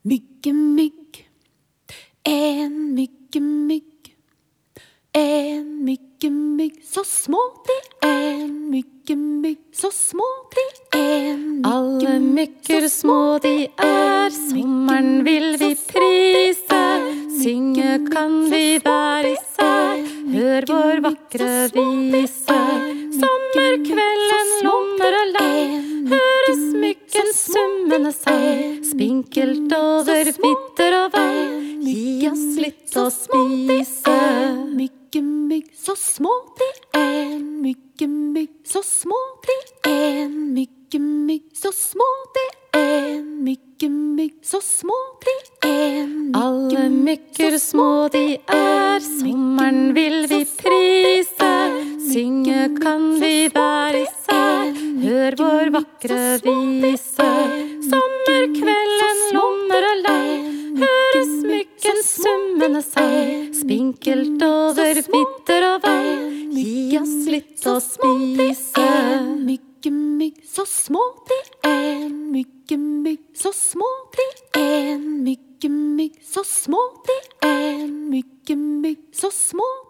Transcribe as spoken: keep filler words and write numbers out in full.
Mygge, mygg. En mygge, mygg. En mygge, mygg. Så små de er. En mygge, mygg. Så små de er. Alle mygger små de er. Sommeren vil vi prise. Synge kan vi hver især. Hør vår vakre vise. Sommerkvelden lommer og lang. Høres myggen summende sang. Spinkelt over vidder og vann. Gi oss litt å spise. Mygge, mygg, så små de er. Mygge, mygg, så små de er. Mygge, mygg, så små de er. Mygge, mygg, så små de er. Alle mygger små de er. Sommeren vil vi prise. Synge kan vi hver især. Hør vår vakre vise. Sommerkvelden lommer og lang. Høres myggen summende sang. Spinkelt over vidder og vann. Gi oss litt å spise. Mygge, mygg, så små de er. Mygge, mygg, så små de er. Mygge, mygg, så små de er. Mygge, mygg, så små